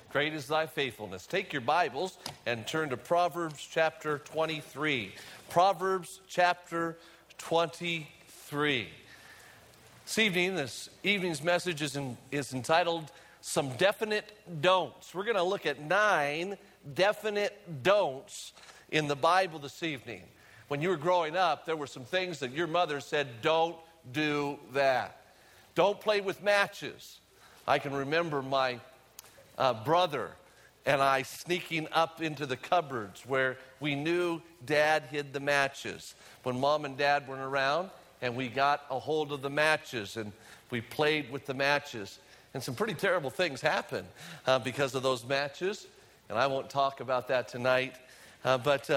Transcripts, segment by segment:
Great is thy faithfulness. Take your Bibles and turn to Proverbs chapter 23. Proverbs chapter 23. This evening's message is entitled, Some Definite Don'ts. We're going to look at 9 definite don'ts in the Bible this evening. When you were growing up, there were some things that your mother said, don't do that. Don't play with matches. I can remember my brother and I sneaking up into the cupboards where we knew Dad hid the matches when Mom and Dad weren't around, and we got a hold of the matches and we played with the matches. And some pretty terrible things happened because of those matches, and I won't talk about that tonight. But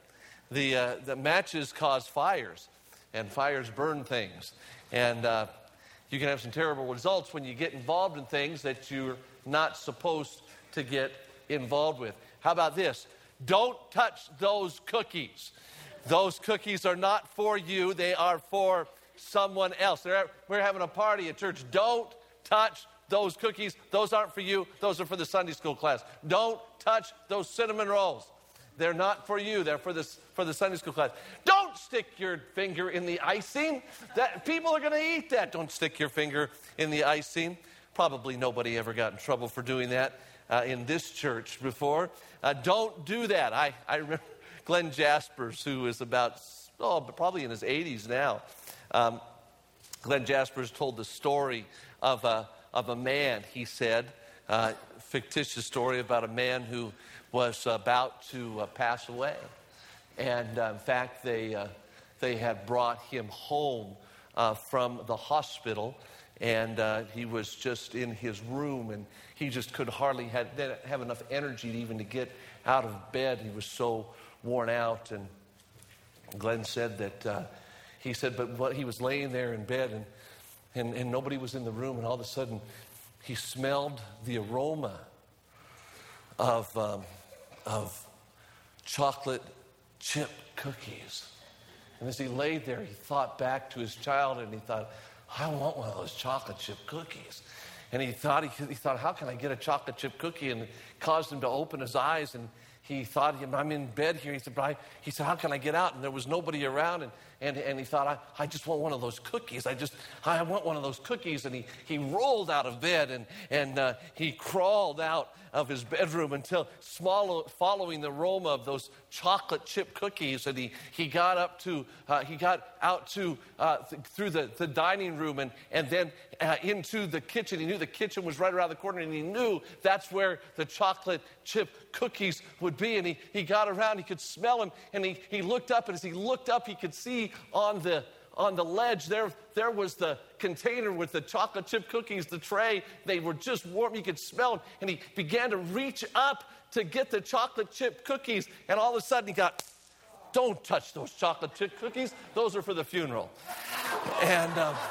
the matches cause fires, and fires burn things. And you can have some terrible results when you get involved in things that you're not supposed to get involved with. How about this? Don't touch those cookies. Those cookies are not for you. They are for someone else. We're having a party at church. Don't touch those cookies. Those aren't for you. Those are for the Sunday school class. Don't touch those cinnamon rolls. They're not for you. They're for the Sunday school class. Don't stick your finger in the icing. People are going to eat that. Don't stick your finger in the icing. Probably nobody ever got in trouble for doing that in this church before. Don't do that. I remember Glenn Jaspers, who is about, probably in his 80s now. Glenn Jaspers told the story of a man, he said, fictitious story about a man who was about to pass away. And in fact, they had brought him home from the hospital, and he was just in his room, and he just could hardly have enough energy even to get out of bed. He was so worn out. And Glenn said that but he was laying there in bed, and nobody was in the room, and all of a sudden he smelled the aroma of chocolate chip cookies. And as he laid there, he thought back to his childhood, and he thought, I want one of those chocolate chip cookies. And he thought, how can I get a chocolate chip cookie? And it caused him to open his eyes, and he thought, I'm in bed here. He said, how can I get out? And there was nobody around, and he thought, I just want one of those cookies. I want one of those cookies. And he rolled out of bed, and he crawled out of his bedroom until following the aroma of those chocolate chip cookies. And he got out through the dining room and then into the kitchen. He knew the kitchen was right around the corner, and he knew that's where the chocolate chip cookies would be. And he got around, he could smell them, and he looked up, and as he looked up, he could see on the ledge there was the container with the chocolate chip cookies, the tray. They were just warm. He could smell them, and he began to reach up to get the chocolate chip cookies, and all of a sudden he got, don't touch those chocolate chip cookies. Those are for the funeral. And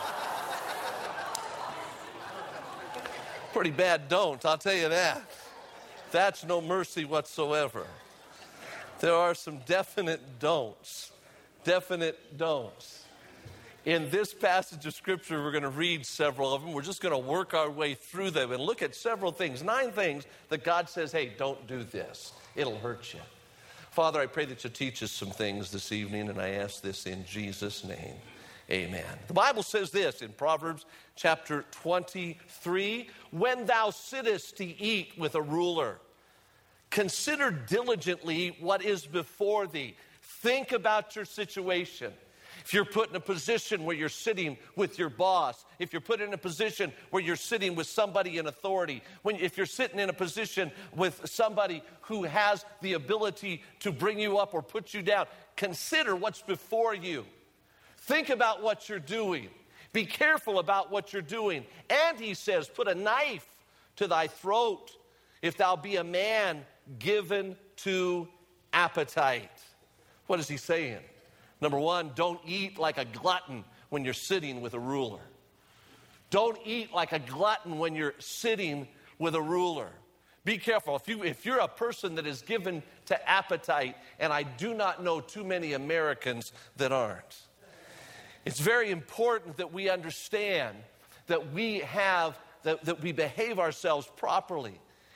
pretty bad don't, I'll tell you that. That's no mercy whatsoever. There are some definite don'ts. Definite don'ts. In this passage of Scripture, we're going to read several of them. We're just going to work our way through them and look at several things, 9 things that God says, hey, don't do this. It'll hurt you. Father, I pray that you'll teach us some things this evening, and I ask this in Jesus' name. Amen. The Bible says this in Proverbs chapter 23, when thou sittest to eat with a ruler, consider diligently what is before thee. Think about your situation. If you're put in a position where you're sitting with your boss, if you're put in a position where you're sitting with somebody in authority, if you're sitting in a position with somebody who has the ability to bring you up or put you down, consider what's before you. Think about what you're doing. Be careful about what you're doing. And he says, put a knife to thy throat if thou be a man given to appetite. What is he saying? Number 1, don't eat like a glutton when you're sitting with a ruler. Don't eat like a glutton when you're sitting with a ruler. Be careful. If you're a person that is given to appetite, and I do not know too many Americans that aren't, it's very important that we understand that we behave ourselves properly.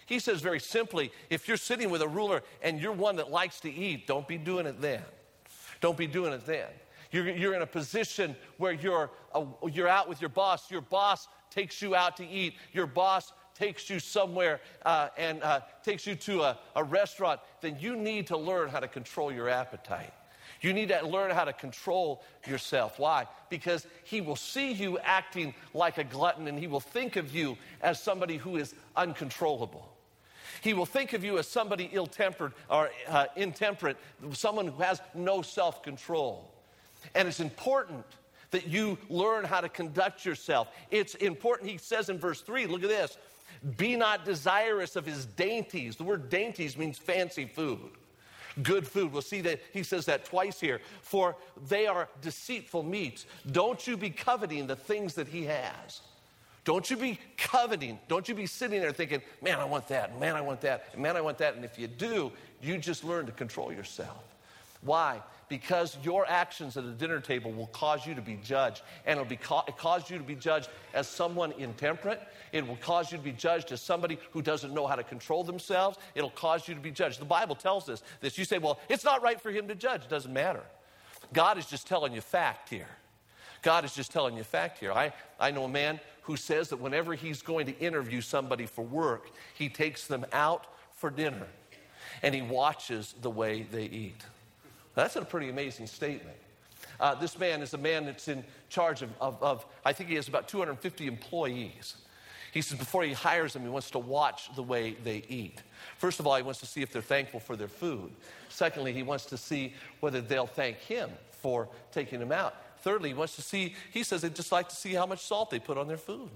He says very simply, if you're sitting with a ruler and you're one that likes to eat, don't be doing it then. Don't be doing it then. You're in a position where you're out with your boss. Your boss takes you out to eat. Your boss takes you somewhere and takes you to a restaurant. Then you need to learn how to control your appetite. You need to learn how to control yourself. Why? Because he will see you acting like a glutton, and he will think of you as somebody who is uncontrollable. He will think of you as somebody ill-tempered or intemperate, someone who has no self-control. And it's important that you learn how to conduct yourself. It's important, he says in verse 3, look at this, be not desirous of his dainties. The word dainties means fancy food. Good food. We'll see that he says that twice here. For they are deceitful meats. Don't you be coveting the things that he has. Don't you be coveting. Don't you be sitting there thinking, man, I want that. Man, I want that. Man, I want that. And if you do, you just learn to control yourself. Why? Because your actions at the dinner table will cause you to be judged. And it cause you to be judged as someone intemperate. It will cause you to be judged as somebody who doesn't know how to control themselves. It'll cause you to be judged. The Bible tells us this. You say, well, it's not right for him to judge. It doesn't matter. God is just telling you fact here. God is just telling you fact here. I know a man who says that whenever he's going to interview somebody for work, he takes them out for dinner and he watches the way they eat. That's a pretty amazing statement. This man is a man that's in charge of I think he has about 250 employees. He says before he hires them, he wants to watch the way they eat. First of all, he wants to see if they're thankful for their food. Secondly, he wants to see whether they'll thank him for taking them out. Thirdly, he says he'd just like to see how much salt they put on their food.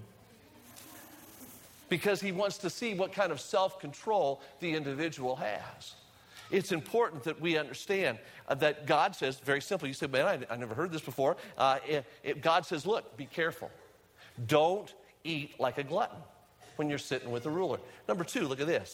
Because he wants to see what kind of self-control the individual has. It's important that we understand that God says, very simply, you say, man, I never heard this before. God says, look, be careful. Don't eat like a glutton when you're sitting with a ruler. Number 2, look at this.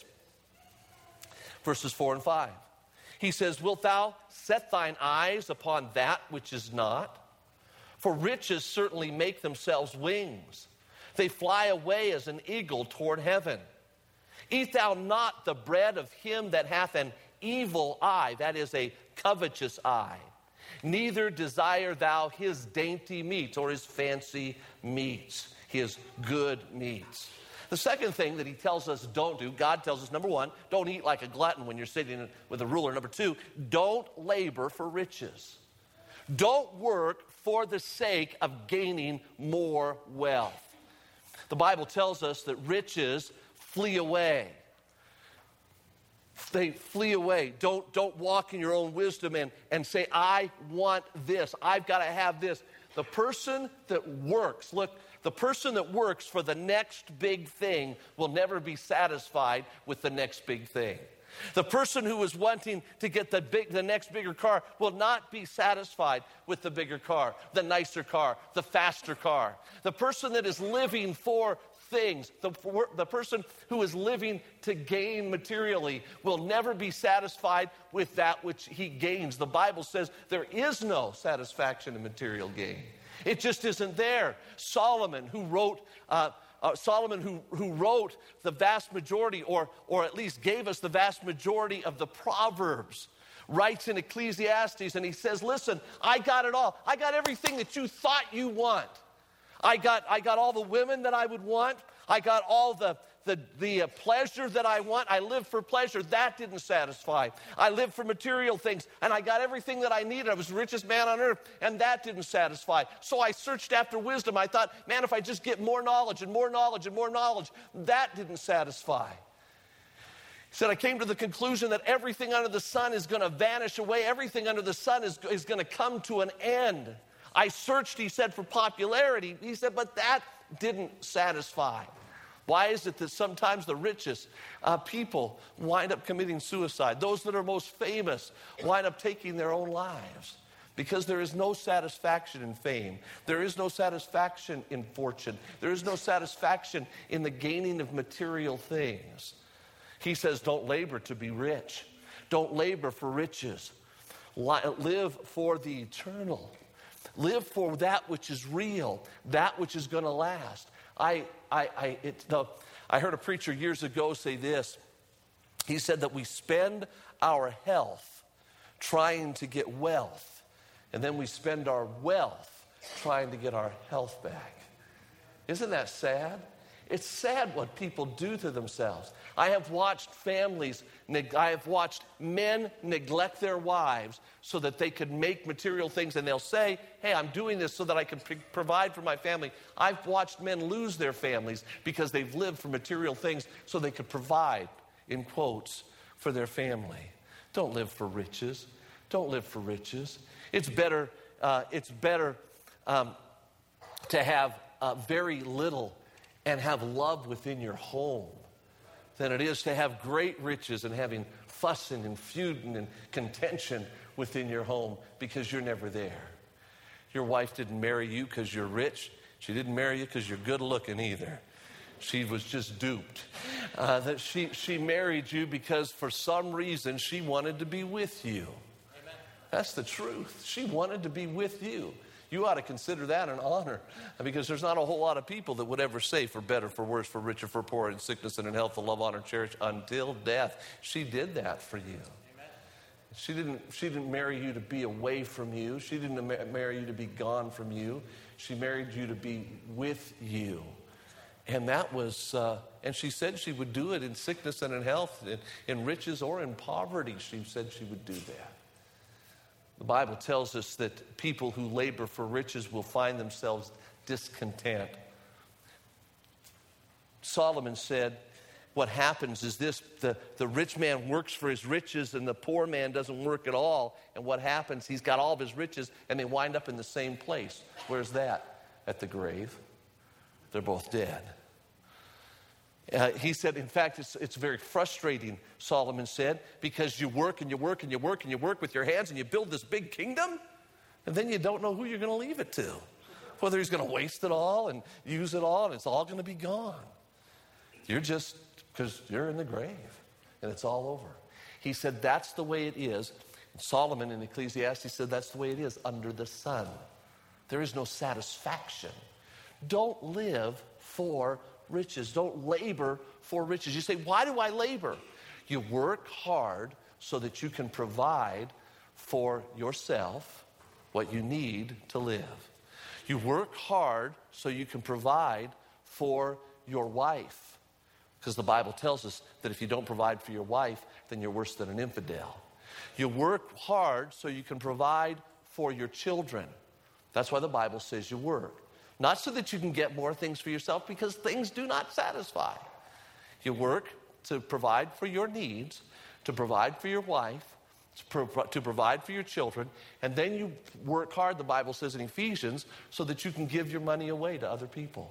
Verses 4 and 5. He says, wilt thou set thine eyes upon that which is not? For riches certainly make themselves wings. They fly away as an eagle toward heaven. Eat thou not the bread of him that hath an evil eye, that is a covetous eye. Neither desire thou his dainty meats or his fancy meats, his good meats. The second thing that he tells us don't do, God tells us, number 1, don't eat like a glutton when you're sitting with a ruler. Number 2, don't labor for riches. Don't work for the sake of gaining more wealth. The Bible tells us that riches flee away. They flee away. Don't walk in your own wisdom and say, I want this. I've got to have this. The person that works, the person that works for the next big thing will never be satisfied with the next big thing. The person who is wanting to get the next bigger car will not be satisfied with the bigger car, the nicer car, the faster car. The person that is living for things, the person who is living to gain materially will never be satisfied with that which he gains. The Bible says there is no satisfaction in material gain. It just isn't there. Solomon, who wrote the vast majority, or at least gave us the vast majority of the Proverbs, writes in Ecclesiastes, and he says, listen, I got it all. I got everything that you thought you want. I got all the women that I would want. I got all the pleasure that I want. I live for pleasure. That didn't satisfy. I lived for material things, and I got everything that I needed. I was the richest man on earth, and that didn't satisfy. So I searched after wisdom. I thought, man, if I just get more knowledge and more knowledge and more knowledge, that didn't satisfy. He said, I came to the conclusion that everything under the sun is going to vanish away. Everything under the sun is going to come to an end. I searched, he said, for popularity. He said, but that didn't satisfy. Why is it that sometimes the richest people wind up committing suicide? Those that are most famous wind up taking their own lives. Because there is no satisfaction in fame. There is no satisfaction in fortune. There is no satisfaction in the gaining of material things. He says, don't labor to be rich. Don't labor for riches. Live for the eternal. Live for that which is real, that which is going to last. I heard a preacher years ago say this. He said that we spend our health trying to get wealth, and then we spend our wealth trying to get our health back. Isn't that sad? It's sad what people do to themselves. I have watched men neglect their wives so that they could make material things, and they'll say, hey, I'm doing this so that I can provide for my family. I've watched men lose their families because they've lived for material things so they could provide, in quotes, for their family. Don't live for riches. Don't live for riches. It's better to have very little and have love within your home than it is to have great riches and having fussing and feuding and contention within your home because you're never there. Your wife didn't marry you because you're rich. She didn't marry you because you're good looking either. She was just duped. That she married you because for some reason she wanted to be with you. Amen. That's the truth. She wanted to be with you. You ought to consider that an honor, because there's not a whole lot of people that would ever say for better, for worse, for richer, for poorer, in sickness and in health, to love, honor, cherish until death. She did that for you. Amen. She didn't marry you to be away from you. She didn't marry you to be gone from you. She married you to be with you. And that was, and she said she would do it in sickness and in health, in riches or in poverty. She said she would do that. The Bible tells us that people who labor for riches will find themselves discontent. Solomon said, what happens is this, the rich man works for his riches and the poor man doesn't work at all. And what happens, he's got all of his riches and they wind up in the same place. Where's that? At the grave. They're both dead. He said, in fact, it's very frustrating, Solomon said, because you work and you work and you work and you work with your hands and you build this big kingdom, and then you don't know who you're going to leave it to. Whether he's going to waste it all and use it all and it's all going to be gone. You're just, because you're in the grave and it's all over. He said that's the way it is. Solomon in Ecclesiastes said that's the way it is under the sun. There is no satisfaction. Don't live for riches. Don't labor for riches. You say, why do I labor? You work hard so that you can provide for yourself what you need to live. You work hard so you can provide for your wife. Because the Bible tells us that if you don't provide for your wife, then you're worse than an infidel. You work hard so you can provide for your children. That's why the Bible says you work. Not so that you can get more things for yourself, because things do not satisfy. You work to provide for your needs, to provide for your wife, to provide for your children, and then you work hard, the Bible says in Ephesians, so that you can give your money away to other people.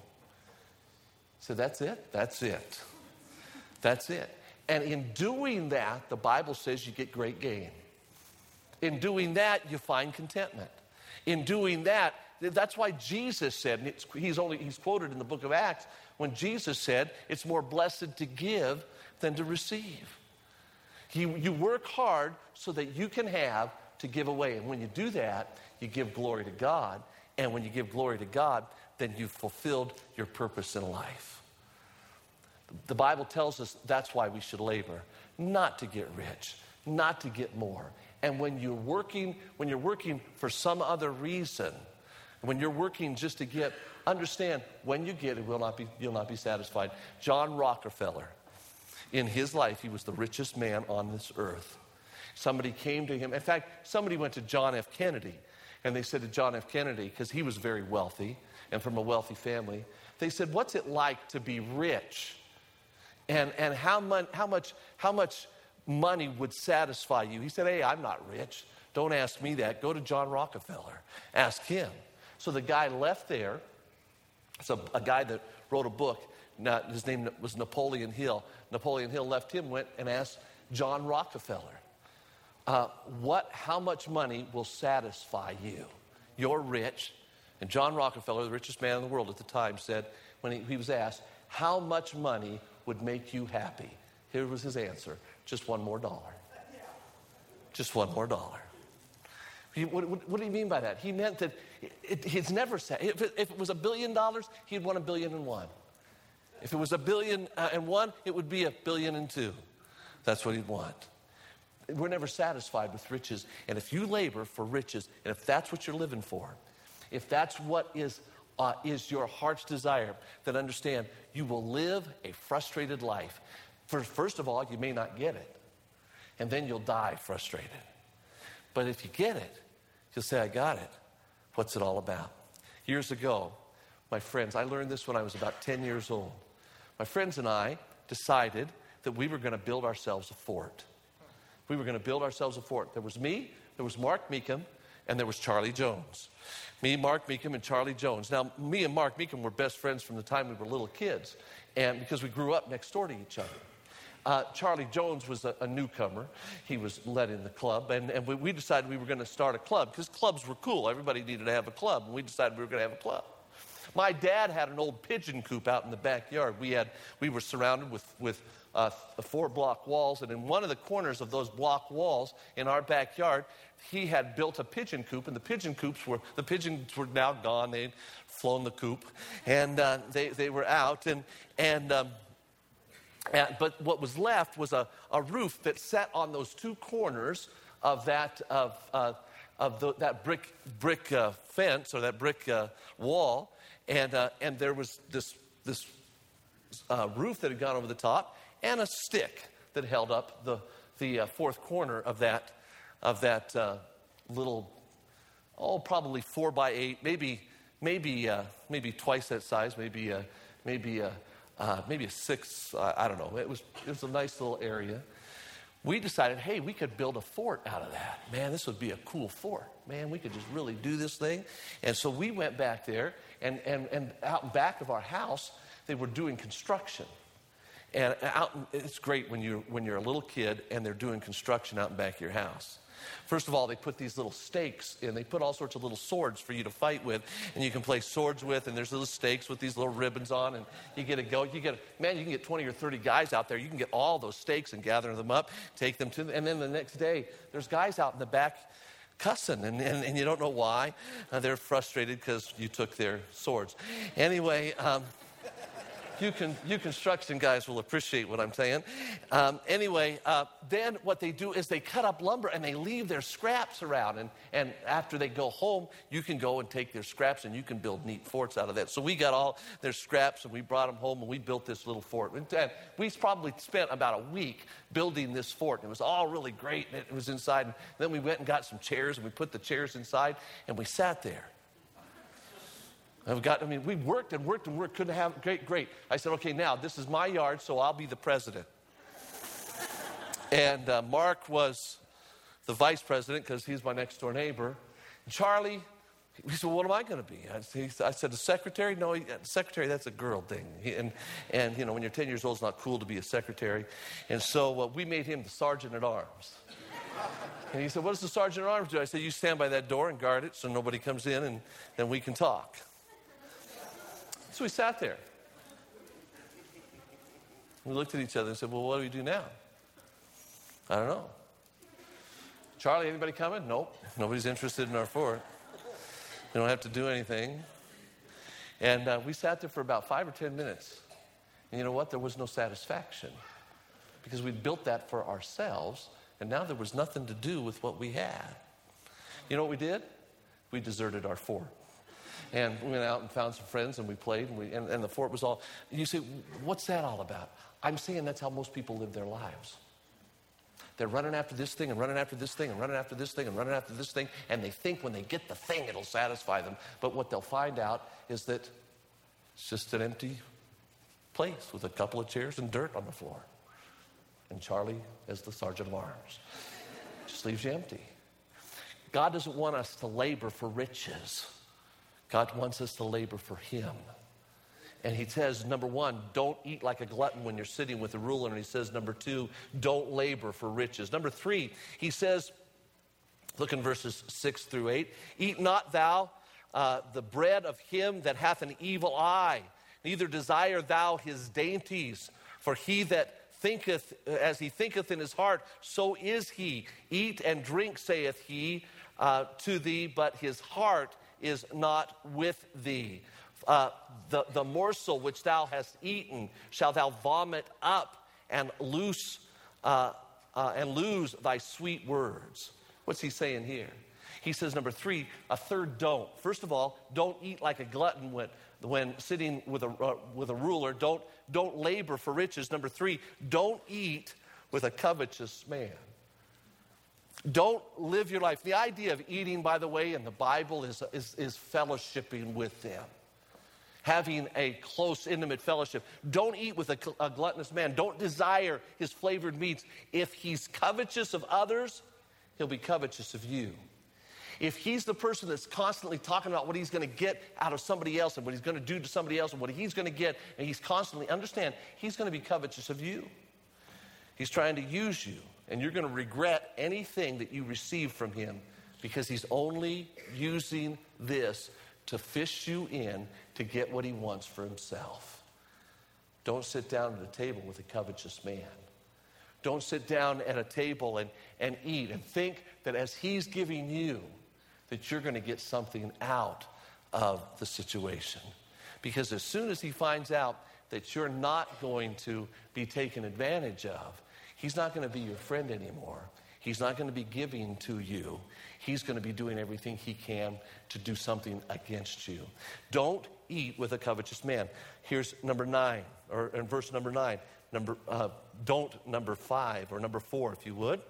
So that's it? That's it. That's it. And in doing that, the Bible says you get great gain. In doing that, you find contentment. In doing that, that's why Jesus said, and he's quoted in the book of Acts, when Jesus said, it's more blessed to give than to receive. You work hard so that you can have to give away. And when you do that, you give glory to God. And when you give glory to God, then you've fulfilled your purpose in life. The Bible tells us that's why we should labor, not to get rich, not to get more. And when you're working for some other reason, when you're working just to get, understand, when you get it, you'll not be satisfied. John Rockefeller, in his life, he was the richest man on this earth. Somebody came to him. In fact, somebody went to John F. Kennedy, and they said to John F. Kennedy, because he was very wealthy and from a wealthy family, they said, what's it like to be rich? And how much money would satisfy you? He said, hey, I'm not rich. Don't ask me that. Go to John Rockefeller. Ask him. So the guy left there. It's a guy that wrote a book. Now, his name was Napoleon Hill. Napoleon Hill left him, went and asked John Rockefeller, how much money will satisfy you? You're rich. And John Rockefeller, the richest man in the world at the time, said, when he was asked, how much money would make you happy? Here was his answer, just $1 more. Just $1 more. What do you mean by that? He meant that he's never said, if it was $1 billion, he'd want $1,000,000,001. If it was a billion and one, it would be a billion and two. That's what he'd want. We're never satisfied with riches. And if you labor for riches, and if that's what you're living for, if that's what is your heart's desire, then understand you will live a frustrated life. First of all, you may not get it. And then you'll die frustrated. But if you get it, you'll say, I got it. What's it all about? Years ago, my friends, I learned this when I was about 10 years old. My friends and I decided that we were going to build ourselves a fort. We were going to build ourselves a fort. There was me, there was Mark Meekum, and there was Charlie Jones. Me, Mark Meekum, and Charlie Jones. Now, me and Mark Meekum were best friends from the time we were little kids, and because we grew up next door to each other. Charlie Jones was a newcomer. He was led in the club, and we decided we were going to start a club because clubs were cool. Everybody needed to have a club, and we decided we were going to have a club. My dad had an old pigeon coop out in the backyard. We were surrounded with 4 block walls, and in one of the corners of those block walls in our backyard, he had built a pigeon coop, and the pigeons were now gone. They'd flown the coop, and they were out, but what was left was a roof that sat on those 2 corners of that brick fence or that brick wall, and there was this roof that had gone over the top, and a stick that held up the 4th corner of that little, probably 4 by 8, maybe twice that size, maybe a 6. I don't know. It was a nice little area. We decided, hey, we could build a fort out of that. Man, this would be a cool fort. Man, we could just really do this thing. And so we went back there, and out in back of our house, they were doing construction. And it's great when you're a little kid and they're doing construction out in back of your house. First of all, they put these little stakes in. They put all sorts of little swords for you to fight with, and you can play swords with, and there's little stakes with these little ribbons on, and you get to go. You can get 20 or 30 guys out there. You can get all those stakes and gather them up, take them to them, and then the next day, there's guys out in the back cussing, and you don't know why. They're frustrated because you took their swords. Anyway, you construction guys will appreciate what I'm saying. Then what they do is they cut up lumber and they leave their scraps around. And after they go home, you can go and take their scraps and you can build neat forts out of that. So we got all their scraps and we brought them home and we built this little fort. And we probably spent about a week building this fort. It was all really great. It was inside. And then we went and got some chairs and we put the chairs inside and we sat there. We worked and worked and worked, couldn't have, great. I said, okay, now this is my yard, so I'll be the president. And Mark was the vice president because he's my next door neighbor. And Charlie, he said, well, what am I going to be? I said, the secretary? No, secretary, that's a girl thing. And when you're 10 years old, it's not cool to be a secretary. And so we made him the sergeant at arms. And he said, what does the sergeant at arms do? I said, you stand by that door and guard it so nobody comes in and then we can talk. So we sat there. We looked at each other and said, well, what do we do now? I don't know. Charlie, anybody coming? Nope. Nobody's interested in our fort. We don't have to do anything. And we sat there for about 5 or 10 minutes. And you know what? There was no satisfaction. Because we'd built that for ourselves, and now there was nothing to do with what we had. You know what we did? We deserted our fort. And we went out and found some friends, and we played, and the fort was all. You say, what's that all about? I'm saying that's how most people live their lives. They're running after this thing, and running after this thing, and running after this thing, and running after this thing, and they think when they get the thing, it'll satisfy them. But what they'll find out is that it's just an empty place with a couple of chairs and dirt on the floor. And Charlie, as the sergeant of arms, just leaves you empty. God doesn't want us to labor for riches. God wants us to labor for Him. And He says, number 1, don't eat like a glutton when you're sitting with a ruler. And He says, number 2, don't labor for riches. Number 3, He says, look in verses 6 through 8, eat not thou the bread of him that hath an evil eye, neither desire thou his dainties. For he that thinketh, as he thinketh in his heart, so is he. Eat and drink, saith he to thee, but his heart is not with thee. The morsel which thou hast eaten shall thou vomit up and lose thy sweet words. What's he saying here? He says, number 3, a third don't. First of all, don't eat like a glutton when sitting with a ruler. Don't labor for riches. Number 3, don't eat with a covetous man. Don't live your life. The idea of eating, by the way, in the Bible is fellowshipping with them. Having a close, intimate fellowship. Don't eat with a gluttonous man. Don't desire his flavored meats. If he's covetous of others, he'll be covetous of you. If he's the person that's constantly talking about what he's going to get out of somebody else and what he's going to do to somebody else and what he's going to get, and he's constantly, understand, he's going to be covetous of you. He's trying to use you, and you're going to regret anything that you receive from him because he's only using this to fish you in to get what he wants for himself. Don't sit down at a table with a covetous man. Don't sit down at a table and eat and think that as he's giving you, that you're going to get something out of the situation. Because as soon as he finds out that you're not going to be taken advantage of, he's not going to be your friend anymore. He's not going to be giving to you. He's going to be doing everything he can to do something against you. Don't eat with a covetous man. Here's number 9, or in verse number 9. Don't number 5 or number 4, if you would.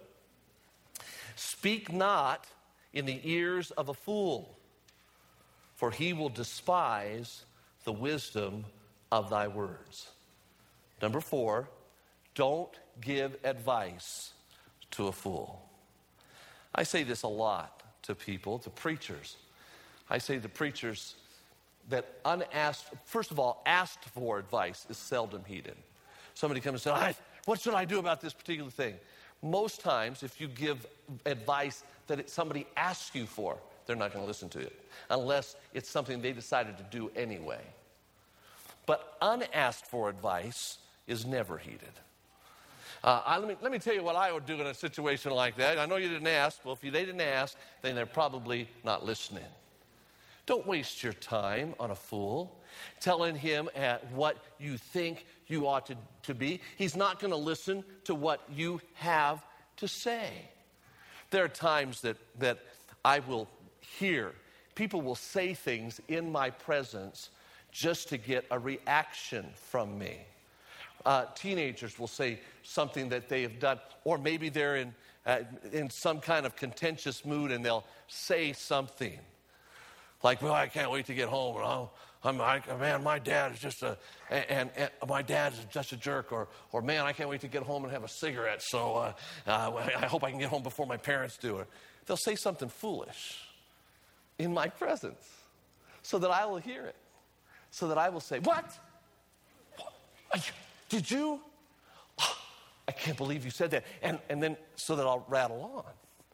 Speak not in the ears of a fool, for he will despise the wisdom of thy words. Number 4, don't give advice to a fool. I say this a lot to people, to preachers. I say to preachers that first of all, asked for advice is seldom heeded. Somebody comes and says, what should I do about this particular thing? Most times, if you give advice that somebody asks you for, they're not going to listen to it, unless it's something they decided to do anyway. But unasked for advice is never heeded. Let me tell you what I would do in a situation like that. I know you didn't ask. Well, if they didn't ask, then they're probably not listening. Don't waste your time on a fool, telling him what you think you ought to be. He's not going to listen to what you have to say. There are times that I will hear people will say things in my presence just to get a reaction from me. Teenagers will say something that they have done, or maybe they're in some kind of contentious mood and they'll say something like, well, I can't wait to get home. Man, my dad is just my dad is just a jerk, or man, I can't wait to get home and have a cigarette. So I hope I can get home before my parents do. Or they'll say something foolish in my presence, so that I will hear it, so that I will say, what? Did you? Oh, I can't believe you said that. And then so that I'll rattle on.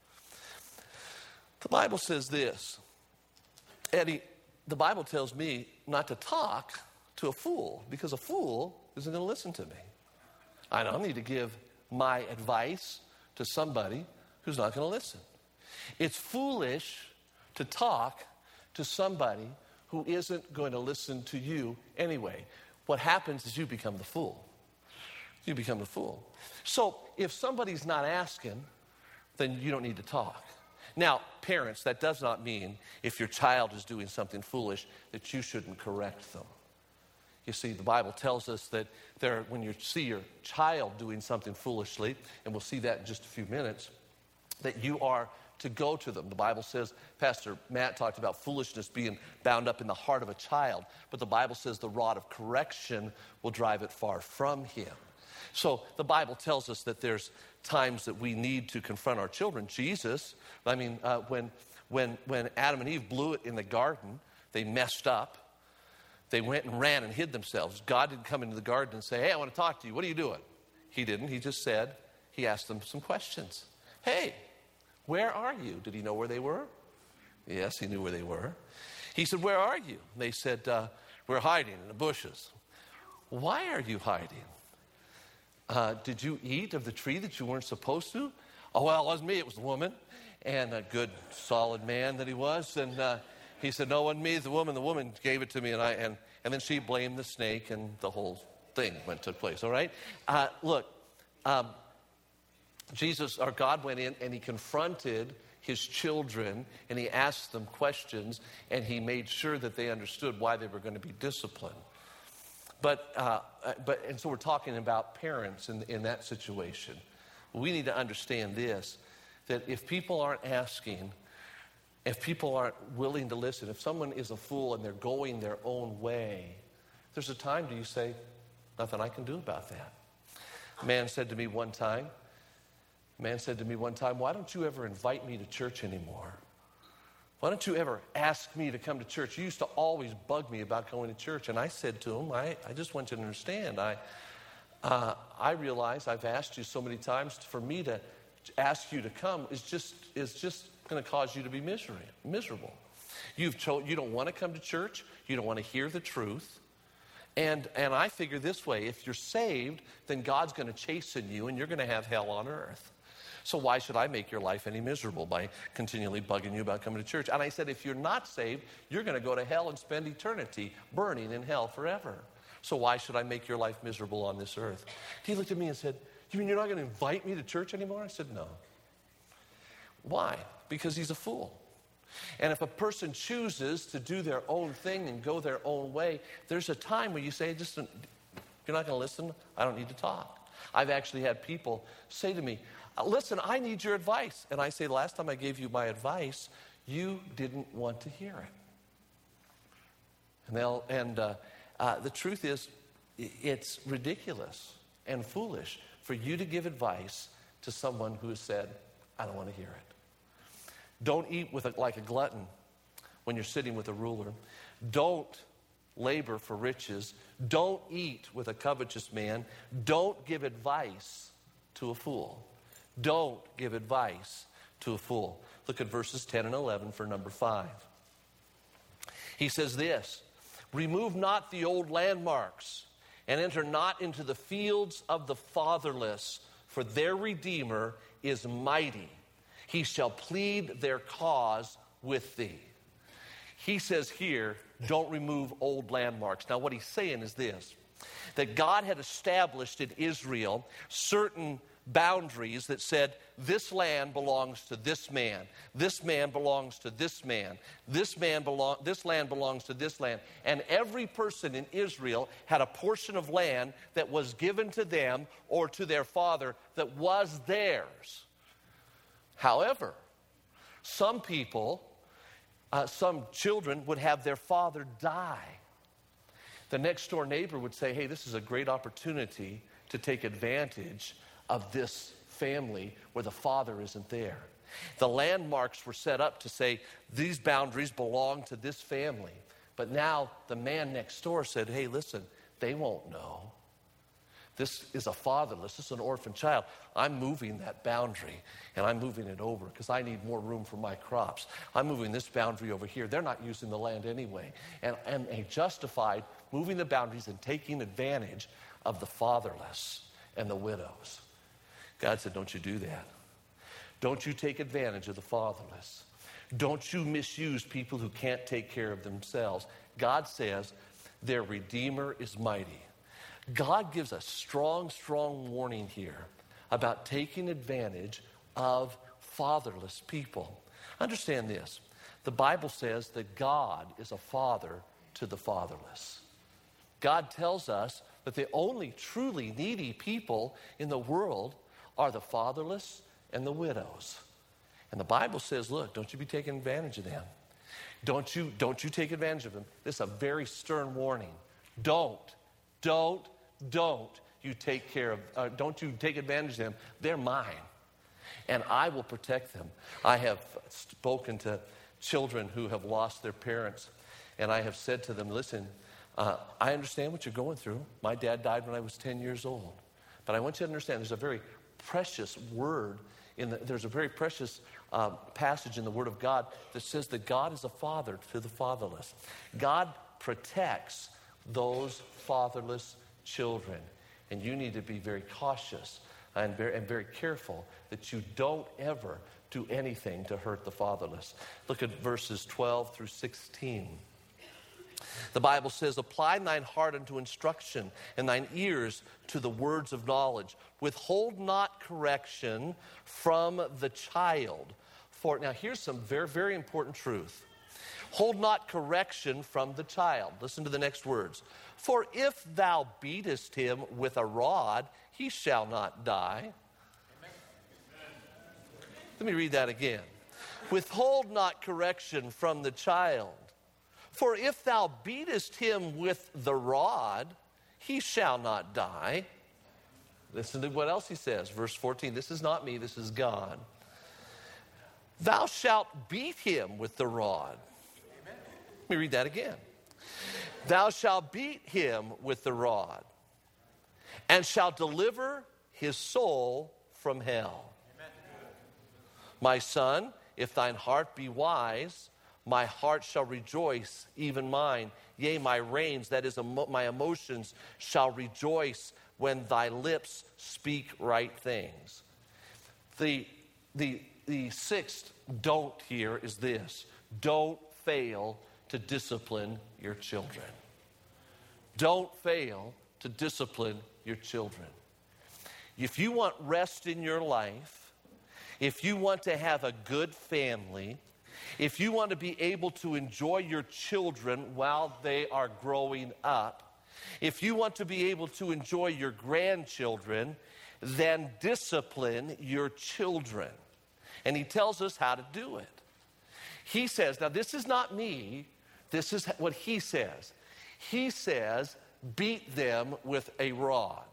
The Bible says this. Eddie, the Bible tells me not to talk to a fool because a fool isn't going to listen to me. I don't need to give my advice to somebody who's not going to listen. It's foolish to talk to somebody who isn't going to listen to you anyway. What happens is you become the fool. You become the fool. So if somebody's not asking, then you don't need to talk. Now, parents, that does not mean if your child is doing something foolish that you shouldn't correct them. You see, the Bible tells us that when you see your child doing something foolishly, and we'll see that in just a few minutes, that you are to go to them. The Bible says, Pastor Matt talked about foolishness being bound up in the heart of a child, but the Bible says the rod of correction will drive it far from him. So the Bible tells us that there's times that we need to confront our children. Jesus, when Adam and Eve blew it in the garden, they messed up. They went and ran and hid themselves. God didn't come into the garden and say, hey, I want to talk to you. What are you doing? He didn't. He just said, he asked them some questions. Hey, where are you? Did he know where they were? Yes, he knew where they were. He said, where are you? They said, we're hiding in the bushes. Why are you hiding? Did you eat of the tree that you weren't supposed to? Oh, well, it wasn't me. It was the woman. And a good, solid man that he was. And He said, no, it wasn't me, the woman. The woman gave it to me, and then she blamed the snake, and the whole thing took place, all right? Jesus, or God, went in, and he confronted his children, and he asked them questions, and he made sure that they understood why they were going to be disciplined. And so we're talking about parents in that situation. We need to understand this, that if people aren't asking, if people aren't willing to listen, if someone is a fool and they're going their own way, there's a time do you say, nothing I can do about that. A man said to me one time, why don't you ever invite me to church anymore? Why don't you ever ask me to come to church? You used to always bug me about going to church. And I said to him, I just want you to understand, I realize I've asked you so many times, for me to ask you to come is just going to cause you to be miserable. You don't want to come to church. You don't want to hear the truth. And I figure this way, if you're saved, then God's going to chasten you and you're going to have hell on earth. So why should I make your life any miserable by continually bugging you about coming to church? And I said, if you're not saved, you're going to go to hell and spend eternity burning in hell forever. So why should I make your life miserable on this earth? He looked at me and said, you mean you're not going to invite me to church anymore? I said, no. Why? Because he's a fool. And if a person chooses to do their own thing and go their own way, there's a time where you say, if you're not going to listen, I don't need to talk. I've actually had people say to me, listen, I need your advice. And I say, the last time I gave you my advice, you didn't want to hear it. And the truth is, it's ridiculous and foolish for you to give advice to someone who has said, I don't want to hear it. Don't eat like a glutton when you're sitting with a ruler. Don't labor for riches. Don't eat with a covetous man. Don't give advice to a fool. Don't give advice to a fool. Look at verses 10 and 11 for number 5. He says this, remove not the old landmarks and enter not into the fields of the fatherless, for their Redeemer is mighty. He shall plead their cause with thee. He says here, don't remove old landmarks. Now what he's saying is this, that God had established in Israel certain boundaries that said this land belongs to this man, this man belongs to this man, this land belongs to this land, and every person in Israel had a portion of land that was given to them or to their father that was theirs. However, some people, some children would have their father die. The next door neighbor would say, hey, this is a great opportunity to take advantage of this family where the father isn't there. The landmarks were set up to say these boundaries belong to this family. But now the man next door said, hey, listen, they won't know. This is a fatherless, this is an orphan child. I'm moving that boundary and I'm moving it over because I need more room for my crops. I'm moving this boundary over here. They're not using the land anyway. And he justified moving the boundaries and taking advantage of the fatherless and the widows. God said, don't you do that. Don't you take advantage of the fatherless. Don't you misuse people who can't take care of themselves. God says their Redeemer is mighty. God gives a strong, strong warning here about taking advantage of fatherless people. Understand this. The Bible says that God is a father to the fatherless. God tells us that the only truly needy people in the world are the fatherless and the widows. And the Bible says, look, don't you be taking advantage of them. Don't you take advantage of them. This is a very stern warning. Don't you take advantage of them. They're mine. And I will protect them. I have spoken to children who have lost their parents. And I have said to them, listen, I understand what you're going through. My dad died when I was 10 years old. But I want you to understand there's a very precious word, there's a very precious passage in the Word of God that says that God is a father to the fatherless. God protects those fatherless children. And you need to be very cautious and very careful that you don't ever do anything to hurt the fatherless. Look at verses 12 through 16. The Bible says, apply thine heart unto instruction, and thine ears to the words of knowledge. Withhold not correction from the child. For now, here's some very, very important truth. Hold not correction from the child. Listen to the next words. For if thou beatest him with a rod, he shall not die. Let me read that again. Withhold not correction from the child. For if thou beatest him with the rod, he shall not die. Listen to what else he says. Verse 14. This is not me, this is God. Thou shalt beat him with the rod. Let me read that again. Thou shalt beat him with the rod, and shalt deliver his soul from hell. My son, if thine heart be wise, my heart shall rejoice, even mine. Yea, my reins, that is my emotions, shall rejoice when thy lips speak right things. The sixth don't here is this. Don't fail to discipline your children. Don't fail to discipline your children. If you want rest in your life, if you want to have a good family, if you want to be able to enjoy your children while they are growing up, if you want to be able to enjoy your grandchildren, then discipline your children. And he tells us how to do it. He says, now this is not me, this is what he says. He says, beat them with a rod.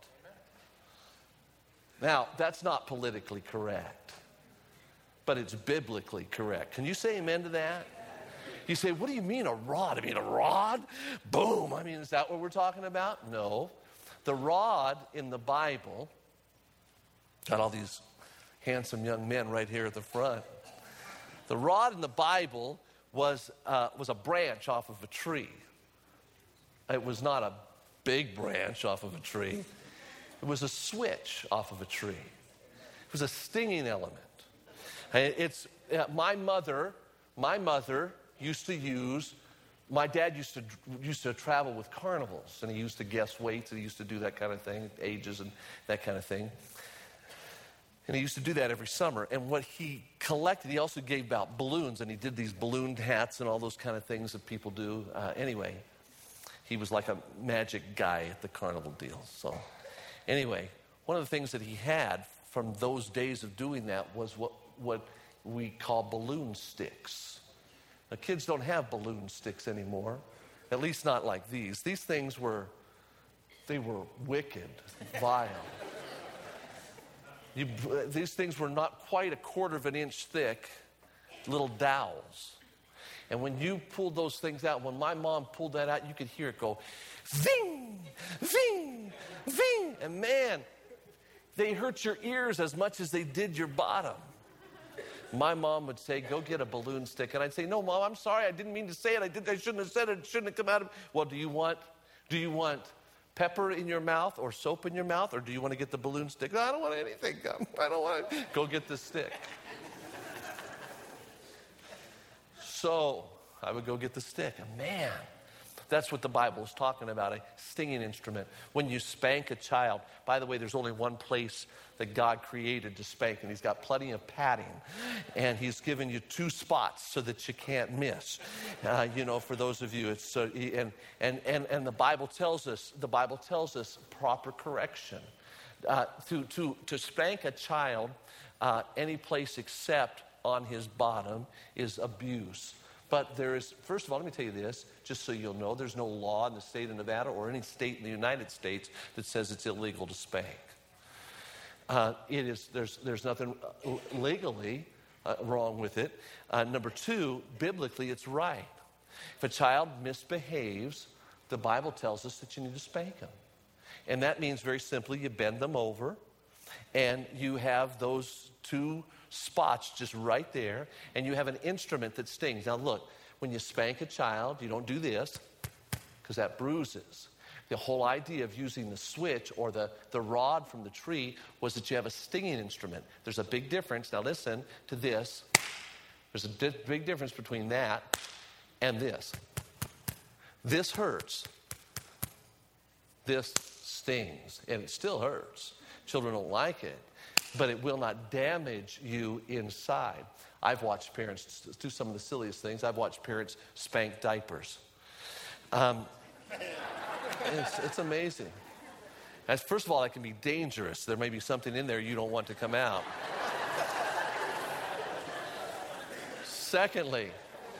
Now, that's not politically correct, but it's biblically correct. Can you say amen to that? You say, what do you mean a rod? I mean a rod? Boom. I mean, is that what we're talking about? No. The rod in the Bible, got all these handsome young men right here at the front. The rod in the Bible was a branch off of a tree. It was not a big branch off of a tree. It was a switch off of a tree. It was a stinging element. It's my mother used to use. My dad used to travel with carnivals, and he used to guess weights, and he used to do that kind of thing, ages and that kind of thing. And he used to do that every summer. And what he collected, he also gave out balloons, and he did these balloon hats and all those kind of things that people do. Anyway, he was like a magic guy at the carnival deal. So anyway, one of the things that he had from those days of doing that was what we call balloon sticks. Now, kids don't have balloon sticks anymore, at least not like these. These things were wicked, vile. These things were not quite a quarter of an inch thick, little dowels. And when you pulled those things out, when my mom pulled that out, you could hear it go, zing, zing, zing. And man, they hurt your ears as much as they did your bottom. My mom would say, go get a balloon stick. And I'd say, no, Mom, I'm sorry. I didn't mean to say it. I shouldn't have said it. It shouldn't have come out of. Well, do you want pepper in your mouth or soap in your mouth, or do you want to get the balloon stick? No, I don't want anything. I don't want it. Go get the stick. So I would go get the stick. And man, that's what the Bible is talking about, a stinging instrument. When you spank a child, by the way, there's only one place that God created to spank, and he's got plenty of padding. And he's given you 2 spots so that you can't miss. For those of you, it's and the Bible tells us proper correction. To spank a child any place except on his bottom is abuse. But there is, first of all, let me tell you this, just so you'll know, there's no law in the state of Nevada or any state in the United States that says it's illegal to spank. There's nothing legally wrong with it. Number 2, biblically, it's right. If a child misbehaves, the Bible tells us that you need to spank them. And that means very simply, you bend them over, and you have those 2 spots just right there, and you have an instrument that stings. Now look, when you spank a child, you don't do this, because that bruises. The whole idea of using the switch or the rod from the tree was that you have a stinging instrument. There's a big difference. Now listen to this. There's a big difference between that and this. This hurts. This stings. And it still hurts. Children don't like it. But it will not damage you inside. I've watched parents do some of the silliest things. I've watched parents spank diapers. It's amazing. First of all, it can be dangerous. There may be something in there you don't want to come out. Secondly,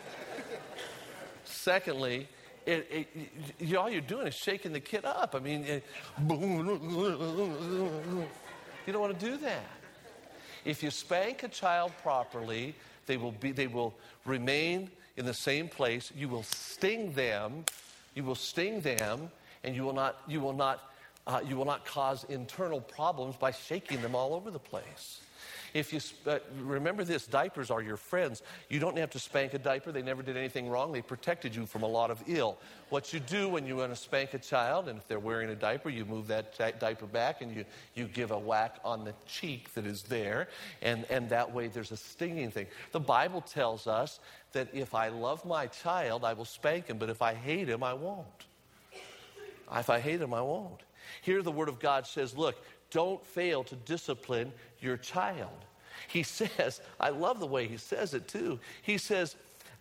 all you're doing is shaking the kid up. I mean, you don't want to do that. If you spank a child properly, they will remain in the same place. You will sting them. And you will not cause internal problems by shaking them all over the place. If you remember this, diapers are your friends. You don't have to spank a diaper. They never did anything wrong. They protected you from a lot of ill. What you do when you want to spank a child, and if they're wearing a diaper, you move that diaper back and you give a whack on the cheek that is there, and that way there's a stinging thing. The Bible tells us that if I love my child, I will spank him, but if I hate him, I won't. If I hate him, I won't. Here the Word of God says, look, don't fail to discipline your child. He says, I love the way he says it too. He says,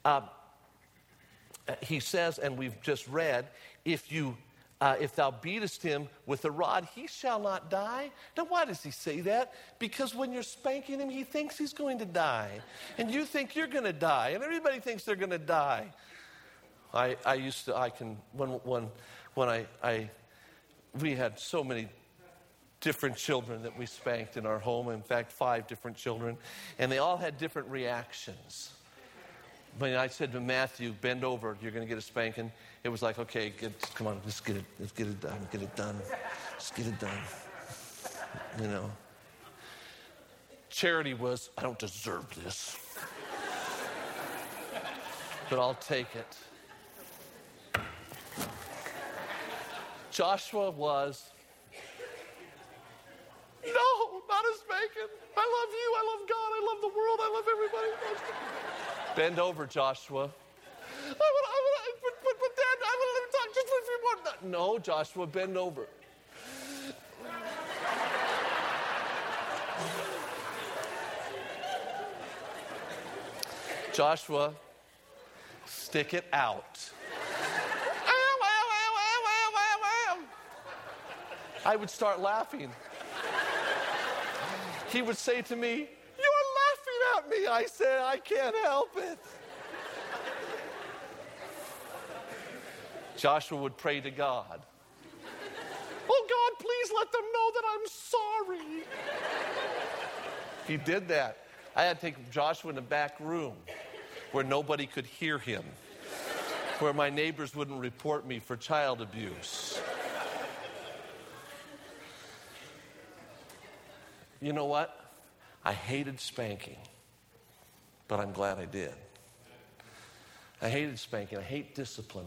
and we've just read, if thou beatest him with a rod, he shall not die. Now, why does he say that? Because when you're spanking him, he thinks he's going to die. And you think you're going to die. And everybody thinks they're going to die. We had so many different children that we spanked in our home. In fact, 5 different children. And they all had different reactions. When I said to Matthew, bend over, you're going to get a spanking, it was like, okay, come on, let's get it done. Just get it done. You know. Charity was, I don't deserve this. But I'll take it. Joshua was, no, not a spanking. I love you, I love God, I love the world, I love everybody. Bend over, Joshua. But Dad, I want to talk just for a few more. No, Joshua, bend over. Joshua, stick it out. I would start laughing. He would say to me, "You're laughing at me." I said, "I can't help it." Joshua would pray to God. "Oh God, please let them know that I'm sorry." He did that. I had to take Joshua in the back room where nobody could hear him, where my neighbors wouldn't report me for child abuse. You know what? I hated spanking, but I'm glad I did. I hated spanking. I hate discipline.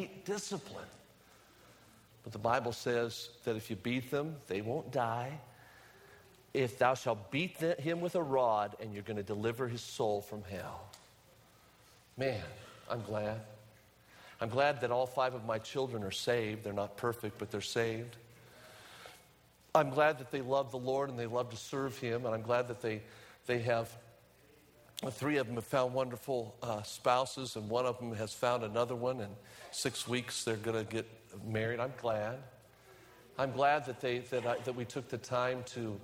But the Bible says that if you beat them, they won't die. If thou shalt beat him with a rod, and you're going to deliver his soul from hell. Man, I'm glad. I'm glad that all 5 of my children are saved. They're not perfect, but they're saved. I'm glad that they love the Lord and they love to serve him. And I'm glad that they have, 3 of them have found wonderful spouses, and 1 of them has found another one. In 6 weeks, they're going to get married. I'm glad. I'm glad that we took the time to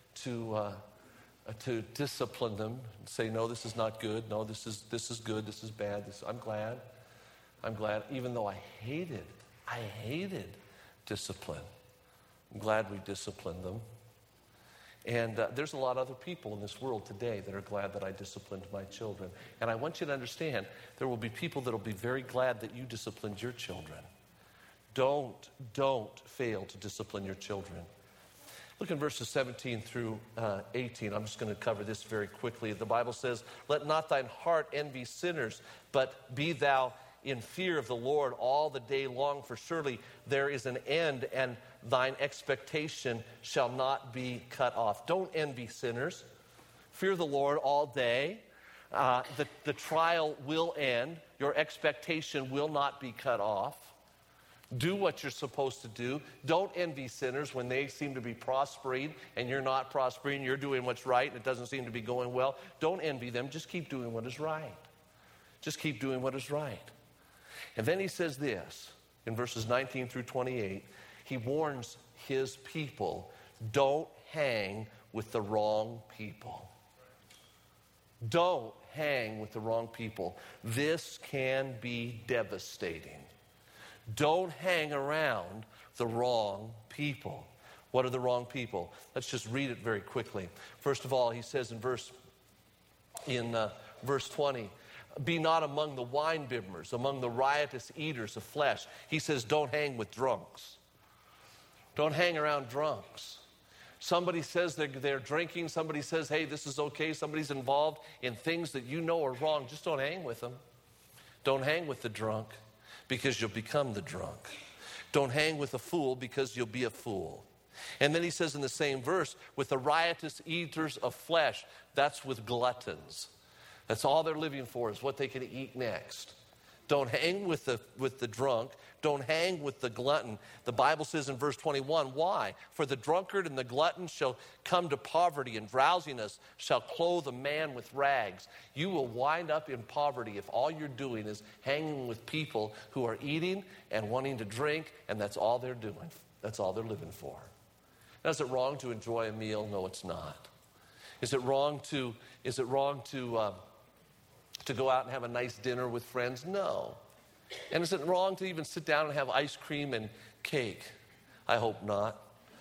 discipline them and say, no, this is not good. No, this is good. This is bad. I'm glad. I'm glad. Even though I hated discipline. I'm glad we disciplined them. And there's a lot of other people in this world today that are glad that I disciplined my children. And I want you to understand, there will be people that will be very glad that you disciplined your children. Don't fail to discipline your children. Look in verses 17 through 18. I'm just going to cover this very quickly. The Bible says, let not thine heart envy sinners, but be thou in fear of the Lord all the day long, for surely there is an end, and thine expectation shall not be cut off. Don't envy sinners. Fear the Lord all day. The trial will end. Your expectation will not be cut off. Do what you're supposed to do. Don't envy sinners when they seem to be prospering and you're not prospering. You're doing what's right and it doesn't seem to be going well. Don't envy them. Just keep doing what is right. Just keep doing what is right. And then he says this in verses 19 through 28. He warns his people, don't hang with the wrong people. Don't hang with the wrong people. This can be devastating. Don't hang around the wrong people. What are the wrong people? Let's just read it very quickly. First of all, he says in verse 20, be not among the wine-bibbers, among the riotous eaters of flesh. He says, don't hang with drunks. Don't hang around drunks. Somebody says they're drinking. Somebody says, hey, this is okay. Somebody's involved in things that you know are wrong. Just don't hang with them. Don't hang with the drunk, because you'll become the drunk. Don't hang with a fool, because you'll be a fool. And then he says in the same verse, with the riotous eaters of flesh, that's with gluttons. That's all they're living for, is what they can eat next. Don't hang with the drunk. Don't hang with the glutton. The Bible says in verse 21, why? For the drunkard and the glutton shall come to poverty, and drowsiness shall clothe a man with rags. You will wind up in poverty if all you're doing is hanging with people who are eating and wanting to drink, and that's all they're doing. That's all they're living for. Now, is it wrong to enjoy a meal? No, it's not. Is it wrong to go out and have a nice dinner with friends? No. And is it wrong to even sit down and have ice cream and cake? I hope not.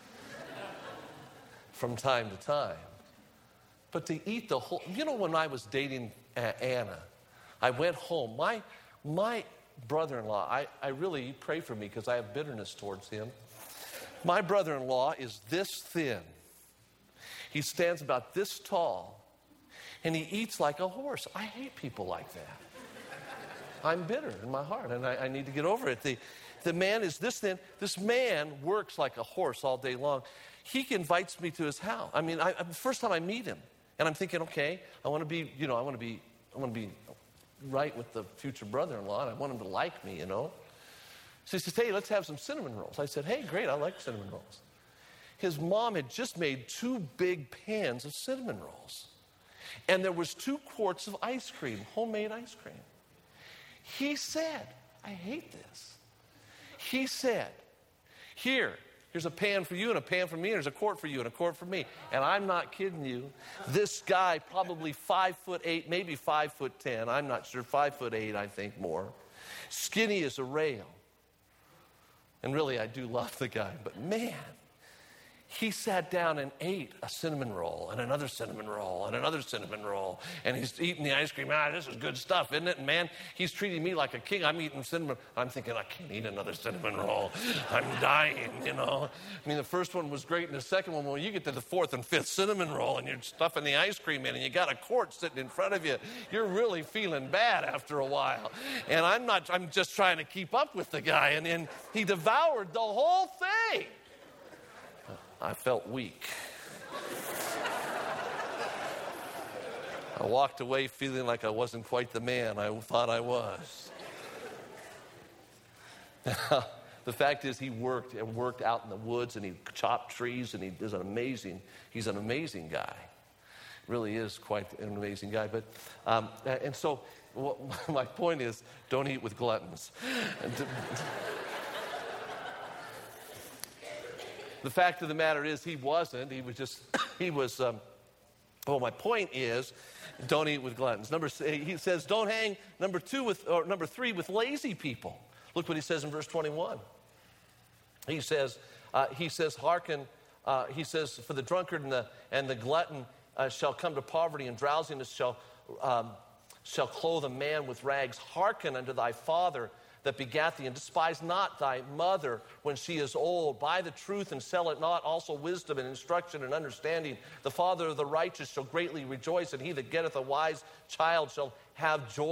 From time to time. But to eat the whole... when I was dating Anna, I went home. My brother-in-law, I really pray for me because I have bitterness towards him. My brother-in-law is this thin. He stands about this tall. And he eats like a horse. I hate people like that. I'm bitter in my heart, and I need to get over it. The man is this thin. This man works like a horse all day long. He invites me to his house. I mean, the first time I meet him, and I'm thinking, okay, I want to be right with the future brother-in-law, and I want him to like me, So he says, hey, let's have some cinnamon rolls. I said, hey, great, I like cinnamon rolls. His mom had just made 2 big pans of cinnamon rolls. And there was 2 quarts of ice cream, homemade ice cream. He said, I hate this. He said, here's a pan for you and a pan for me, and there's a quart for you and a quart for me. And I'm not kidding you. This guy, probably 5'8", maybe 5'10", I'm not sure, 5'8", I think more. Skinny as a rail. And really, I do love the guy, but man, he sat down and ate a cinnamon roll and another cinnamon roll and another cinnamon roll. And he's eating the ice cream. This is good stuff, isn't it? And man, he's treating me like a king. I'm eating cinnamon. I'm thinking, I can't eat another cinnamon roll. I'm dying, I mean, the first one was great. And the second one, when you get to the 4th and 5th cinnamon roll and you're stuffing the ice cream in and you got a quart sitting in front of you, you're really feeling bad after a while. And I'm just trying to keep up with the guy. And then he devoured the whole thing. I felt weak. I walked away feeling like I wasn't quite the man I thought I was. The fact is, he worked out in the woods, and he chopped trees, and he's an amazing guy. Really is quite an amazing guy. But and so my point is, don't eat with gluttons. The fact of the matter is, he wasn't. My point is, don't eat with gluttons. He says, don't hang, number 3, with lazy people. Look what he says in verse 21. He says, hearken, he says, for the drunkard and the glutton shall come to poverty, and drowsiness shall clothe a man with rags. Hearken unto thy father that begat thee, and despise not thy mother when she is old. Buy the truth and sell it not, also wisdom and instruction and understanding. The father of the righteous shall greatly rejoice, and he that getteth a wise child shall have joy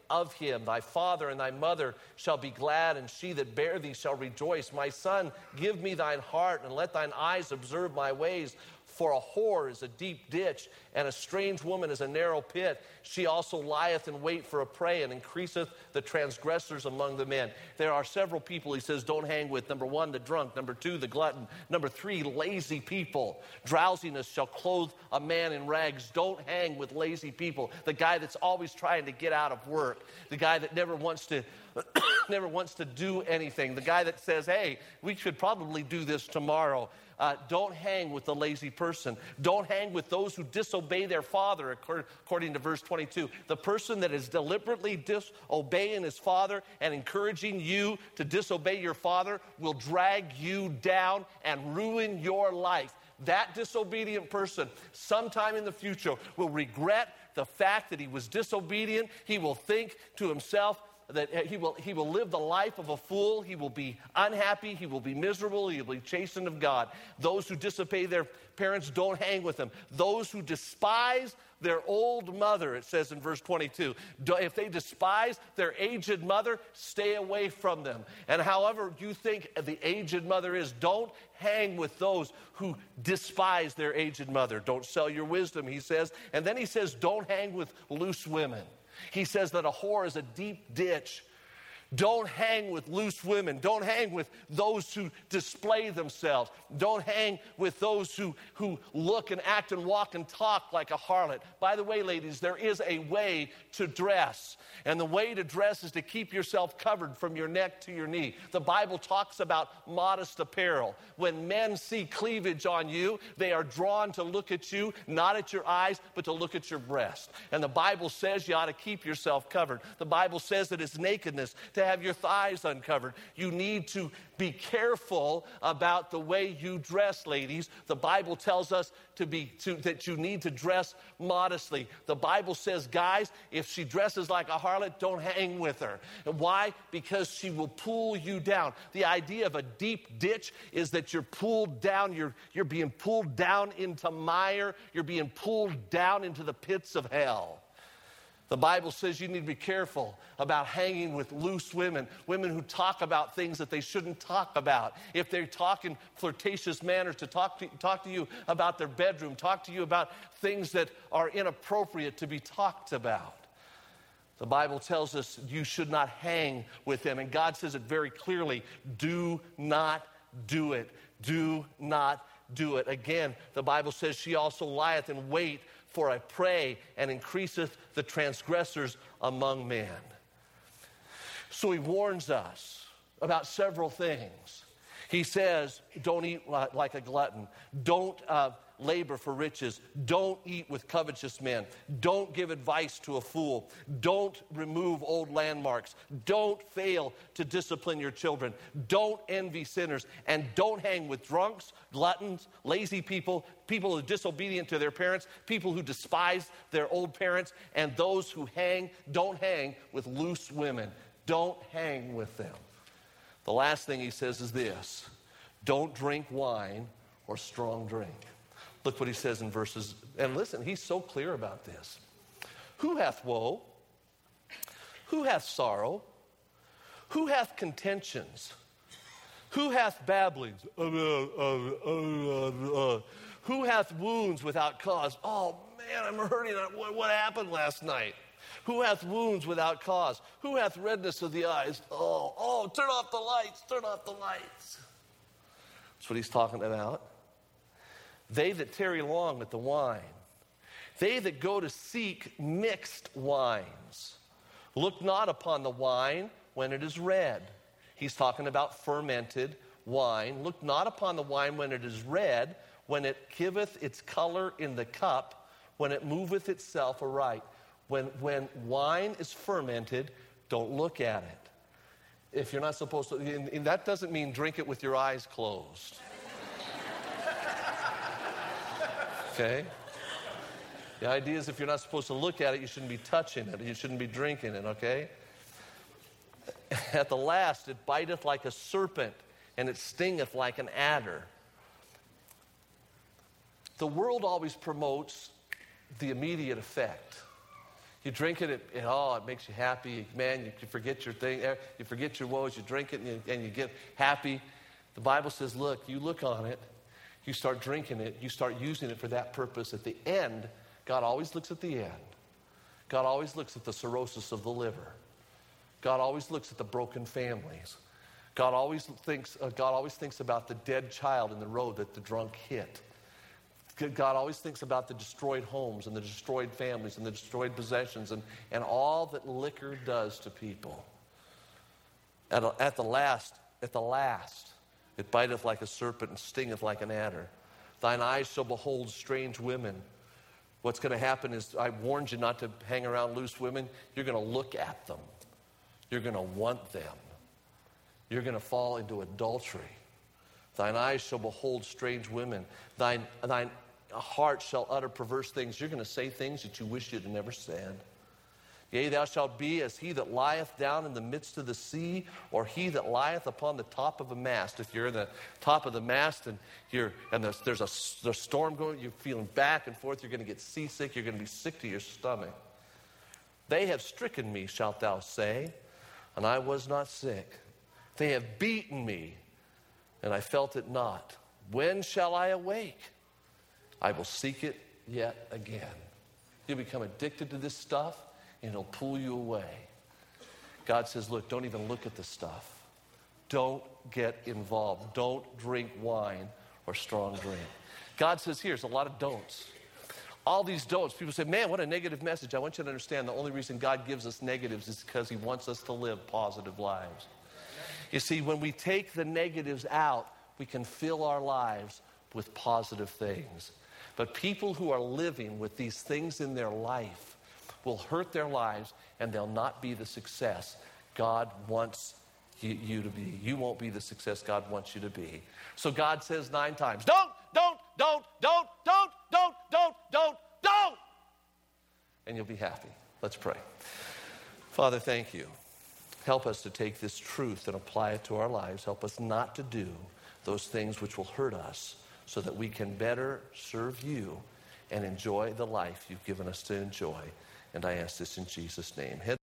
of him. Thy father and thy mother shall be glad, and she that bare thee shall rejoice. My son, give me thine heart, and let thine eyes observe my ways. For a whore is a deep ditch, and a strange woman is a narrow pit. She also lieth in wait for a prey, and increaseth the transgressors among the men. There are several people he says don't hang with. Number 1, the drunk. Number 2, the glutton. Number 3, lazy people. Drowsiness shall clothe a man in rags. Don't hang with lazy people. The guy that's always trying to get out of work. The guy that never wants to never wants to do anything. The guy that says, hey, we should probably do this tomorrow. Don't hang with the lazy person. Don't hang with those who disobey their father, according to verse 22. The person that is deliberately disobeying his father and encouraging you to disobey your father will drag you down and ruin your life. That disobedient person, sometime in the future, will regret the fact that he was disobedient. He will think to himself, that he will live the life of a fool. He will be unhappy. He will be miserable. He will be chastened of God. Those who disobey their parents, don't hang with them. Those who despise their old mother, it says in verse 22, if they despise their aged mother, stay away from them. And however you think the aged mother is, don't hang with those who despise their aged mother. Don't sell your wisdom, he says. And then he says, don't hang with loose women. He says that a whore is a deep ditch. Don't hang with loose women. Don't hang with those who display themselves. Don't hang with those who look and act and walk and talk like a harlot. By the way, ladies, there is a way to dress. And the way to dress is to keep yourself covered from your neck to your knee. The Bible talks about modest apparel. When men see cleavage on you, they are drawn to look at you, not at your eyes, but to look at your breast. And the Bible says you ought to keep yourself covered. The Bible says that it's nakedness to have your thighs uncovered. You need to be careful about the way you dress, ladies. The Bible tells us that you need to dress modestly. The Bible says, guys, if she dresses like a harlot, don't hang with her. And why? Because she will pull you down. The idea of a deep ditch is that you're pulled down, you're being pulled down into mire, you're being pulled down into the pits of hell. The Bible says you need to be careful about hanging with loose women, women who talk about things that they shouldn't talk about. If they talk in flirtatious manners, to talk to you about their bedroom, talk to you about things that are inappropriate to be talked about. The Bible tells us you should not hang with them, and God says it very clearly, do not do it. Do not do it. Again, the Bible says she also lieth in wait for a prey, and increaseth the transgressors among men. So he warns us about several things. He says, don't eat like a glutton. Don't labor for riches. Don't eat with covetous men. Don't give advice to a fool. Don't remove old landmarks. Don't fail to discipline your children. Don't envy sinners. And don't hang with drunks, gluttons, lazy people, people who are disobedient to their parents, people who despise their old parents, and those who don't hang with loose women. Don't hang with them. The last thing he says is this: don't drink wine or strong drink. Look what he says in verses, and listen, he's so clear about this. Who hath woe? Who hath sorrow? Who hath contentions? Who hath babblings? Who hath wounds without cause? Oh man, I'm hurting. What happened last night? Who hath wounds without cause? Who hath redness of the eyes? Oh, turn off the lights, turn off the lights. That's what he's talking about. They that tarry long at the wine, they that go to seek mixed wines, look not upon the wine when it is red. He's talking about fermented wine. Look not upon the wine when it is red, when it giveth its color in the cup, when it moveth itself aright. When wine is fermented, don't look at it. If you're not supposed to, and that doesn't mean drink it with your eyes closed. Okay? The idea is if you're not supposed to look at it, you shouldn't be touching it. You shouldn't be drinking it, okay? At the last, it biteth like a serpent, and it stingeth like an adder. The world always promotes the immediate effect. You drink it, it makes you happy. Man, you forget your thing. You forget your woes. You drink it and you get happy. The Bible says, look, you look on it. You start drinking it. You start using it for that purpose. At the end, God always looks at the end. God always looks at the cirrhosis of the liver. God always looks at the broken families. God always thinks about the dead child in the road that the drunk hit. God always thinks about the destroyed homes and the destroyed families and the destroyed possessions and all that liquor does to people. At the last, it biteth like a serpent and stingeth like an adder. Thine eyes shall behold strange women. What's going to happen is, I warned you not to hang around loose women. You're going to look at them. You're going to want them. You're going to fall into adultery. Thine eyes shall behold strange women. Thine heart shall utter perverse things. You're going to say things that you wish you'd never said. Yea, thou shalt be as he that lieth down in the midst of the sea, or he that lieth upon the top of a mast. If you're in the top of the mast and there's a storm going, you're feeling back and forth, you're going to get seasick, you're going to be sick to your stomach. They have stricken me, shalt thou say, and I was not sick. They have beaten me, and I felt it not. When shall I awake? I will seek it yet again. You'll become addicted to this stuff, and it'll pull you away. God says, look, don't even look at the stuff. Don't get involved. Don't drink wine or strong drink. God says, here's a lot of don'ts. All these don'ts. People say, man, what a negative message. I want you to understand the only reason God gives us negatives is because he wants us to live positive lives. You see, when we take the negatives out, we can fill our lives with positive things. But people who are living with these things in their life will hurt their lives, and they'll not be the success God wants you to be. You won't be the success God wants you to be. So God says 9 times, don't. And you'll be happy. Let's pray. Father, thank you. Help us to take this truth and apply it to our lives. Help us not to do those things which will hurt us, so that we can better serve you and enjoy the life you've given us to enjoy. And I ask this in Jesus' name. Heads